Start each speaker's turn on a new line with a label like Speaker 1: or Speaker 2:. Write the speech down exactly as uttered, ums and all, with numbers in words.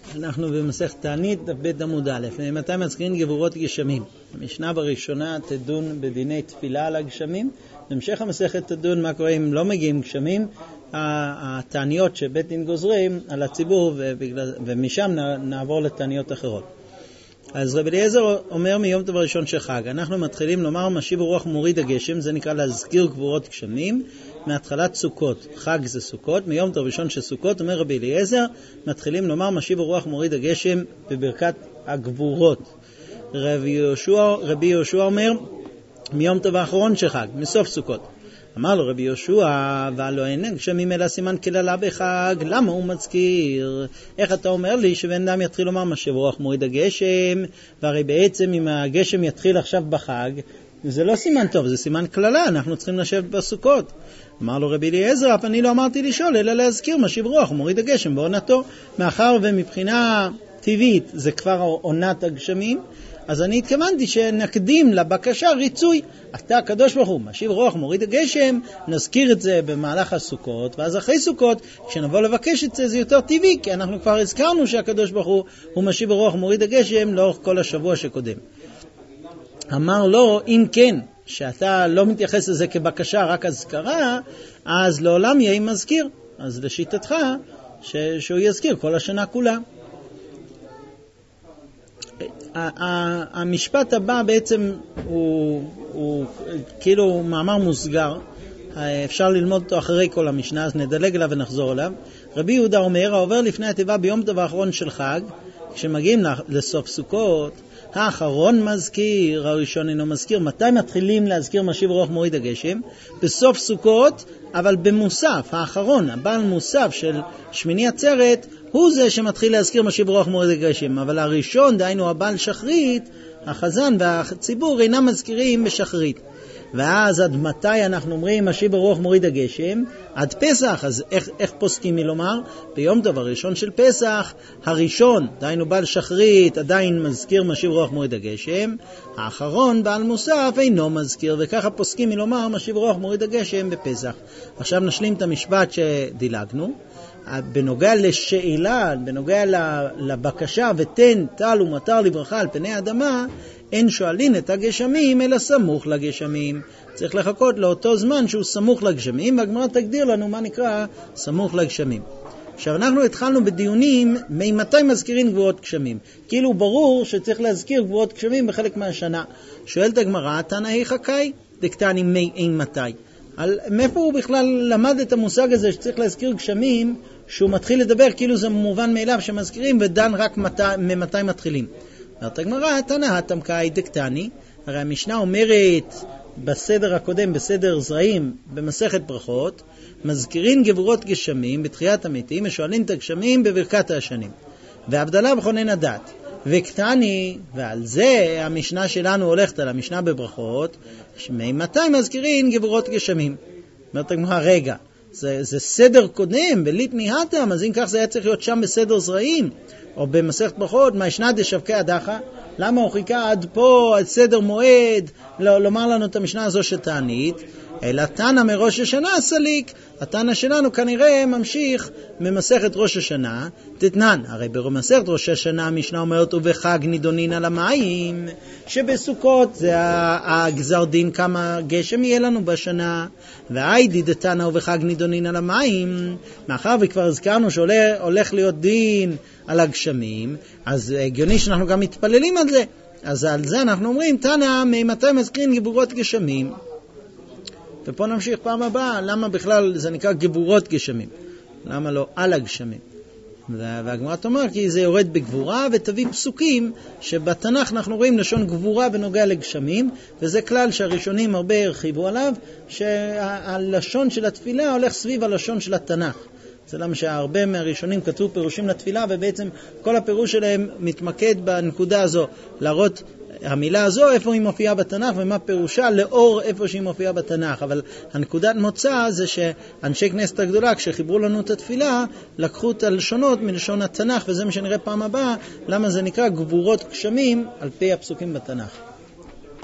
Speaker 1: אנחנו במסכת תענית, בית עמוד א', מתי מזכירים גבורות גשמים. המשנה בראשונה תדון בדיני תפילה על הגשמים, בהמשך המסכת תדון מה קורה אם לא מגיעים גשמים, התעניות שבית דין גוזרים על הציבור, ובגלל, ומשם נעבור לתעניות אחרות. אז רבי אליעזר אומר מיום טוב הראשון של חג, אנחנו מתחילים לומר משיב רוח מוריד הגשם, זה נקרא להזכיר גבורות גשמים, מהתחלת סוכות, חג זה סוכות, מיום טוב ראשון של סוכות, אומר רבי אליעזר, מתחילים לומר משיב רוח מוריד הגשם בברכת הגבורות. רבי יהושע, רבי יהושע אומר, מיום טוב האחרון של חג, מסוף סוכות. אמר לו רבי יהושע, והלא אין גשמים אלא סימן כללה בחג, למה הוא מזכיר? איך אתה אומר לי שבן אדם יתחיל לומר משיב רוח מוריד הגשם, והרי בעצם אם הגשם יתחיל עכשיו בחג, זה לא סימן טוב, זה סימן כללה, אנחנו צריכים לשבת בסוכות. אמר לו רבי אליעזר, אף אני לא אמרתי לשאול, אלא להזכיר משיב רוח מוריד הגשם בעונתו, מאחר ומבחינה טבעית זה כבר עונת הגשמים, אז אני התכוונתי שנקדים לבקשה ריצוי. אתה הקדוש ברוך הוא משיב רוח מוריד הגשם, נזכיר את זה במהלך הסוכות, ואז אחרי סוכות כשנבוא לבקש את זה זה יותר טבעי, כי אנחנו כבר הזכרנו שהקדוש ברוך הוא הוא משיב רוח מוריד הגשם לאורך כל השבוע שקודם. אמר לו, אם כן, שאתה לא מתייחס לזה כבקשה, רק הזכרה, אז לעולם יהיה מזכיר. אז לשיטתך, ש- שהוא יזכיר כל השנה כולה. המשפט הבא בעצם הוא, הוא כאילו מאמר מוסגר, אפשר ללמוד אותו אחרי כל המשנה, אז נדלג אליו ונחזור אליו. רבי יהודה אומר, העובר לפני התיבה ביום טוב האחרון של חג, כשמגיעים לסוף סוכות, האחרון מזכיר, הראשון אינו מזכיר. מתי מתחילים להזכיר משיב רוח מוריד הגשם? בסוף סוכות, אבל במוסף, האחרון, הבעל מוסף של שמיני עצרת, הוא זה שמתחיל להזכיר משיב רוח מוריד הגשם. אבל הראשון, דהיינו הבעל שחרית, החזן והציבור אינם מזכירים בשחרית. ואז עד מתי אנחנו אומרים משיב רוח מוריד הגשם? עד פסח. אז איך, איך פוסקים מלומר? ביום טוב הראשון של פסח, הראשון, דהיינו בעל שחרית, עדיין מזכיר משיב רוח מוריד הגשם, האחרון, בעל מוסף, אינו מזכיר, וככה פוסקים מלומר משיב רוח מוריד הגשם בפסח. עכשיו נשלים את המשפט שדילגנו. בנוגע לשאלה, בנוגע לבקשה ותן טל ומטר לברכה על פני האדמה, אין שואלין את הגשמים אלא סמוך לגשמים. צריך לחכות לאותו זמן שהוא סמוך לגשמים, והגמרא תגדיר לנו מה נקרא סמוך לגשמים. עכשיו אנחנו התחלנו בדיונים ממתי מזכירים גבורות גשמים. כאילו ברור שצריך להזכיר גבורות גשמים בחלק מהשנה. שואלת הגמרא, תנא היכא קאי? דכתני מי אין מתי. על מאיפה הוא בכלל למד את המושג הזה שצריך להזכיר גשמים, שהוא מתחיל לדבר כאילו זה מובן מאליו שמזכירים ודן רק מתי, ממתי מתחילים. אומרת הגמרא, תנא התם קאי דכתני, הרי המשנה אומרת בסדר הקודם, בסדר זרעים, במסכת ברכות, מזכירים גבורות גשמים בתחיית המתים, משואלים את הגשמים בברכת השנים. והבדלה בכונן הדת. וכתני, ועל זה המשנה שלנו הולכת על המשנה בברכות, ממתי מזכירים גבורות גשמים. אומרת הגמרא, רגע, זה, זה סדר קודם, בלית ניהתם, אז אם כך זה היה צריך להיות שם בסדר זרעים, או במסכת ברכות, מה ישנה דשבקי הדחה? למה הוא חיכה עד פה, עד סדר מועד, לא, לומר לנו את המשנה הזו שתענית? אלא תנא מראש השנה סליק, התנא שלנו כנראה ממשיך ממסכת ראש השנה, תתנן, הרי במסכת ראש השנה המשנה אומרת ובחג נידונין על המים, שבסוכות זה הגזר דין כמה גשם יהיה לנו בשנה, והיידי דתנא ובחג נידונין על המים, מאחר וכבר הזכרנו שהולך להיות דין על הגשמים, אז הגיוני שאנחנו גם מתפללים על זה, אז על זה אנחנו אומרים תנא ממתי מזכירים גבורות גשמים. ופה נמשיך פעם הבאה, למה בכלל זה נקרא גבורות גשמים? למה לא על הגשמים? והגמרא תאמר כי זה יורד בגבורה, ותביא פסוקים שבתנ"ך אנחנו רואים לשון גבורה בנוגע לגשמים, וזה כלל שהראשונים הרבה הרחיבו עליו, שהלשון של התפילה הולך סביב הלשון של התנ"ך. זה למה שהרבה מהראשונים כתבו פירושים לתפילה, ובעצם כל הפירוש שלהם מתמקד בנקודה הזו, להראות המילה הזו איפה היא מופיעה בתנ"ך ומה פירושה לאור איפה שהיא מופיעה בתנ"ך. אבל הנקודת מוצא זה שאנשי כנסת הגדולה כשחיברו לנו את התפילה לקחו את הלשונות מלשון התנ"ך, וזה מה שנראה פעם הבאה למה זה נקרא גבורות גשמים על פי הפסוקים בתנ"ך.